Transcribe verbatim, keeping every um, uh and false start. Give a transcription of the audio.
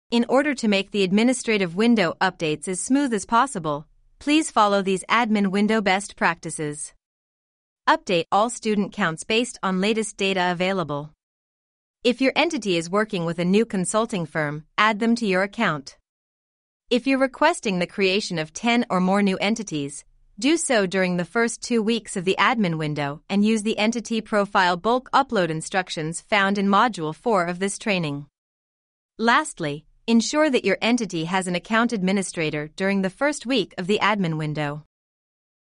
In order to make the administrative window updates as smooth as possible, please follow these admin window best practices. Update all student counts based on latest data available. If your entity is working with a new consulting firm, add them to your account. If you're requesting the creation of ten or more new entities, do so during the first two weeks of the admin window and use the entity profile bulk upload instructions found in Module four of this training. Lastly, ensure that your entity has an account administrator during the first week of the admin window.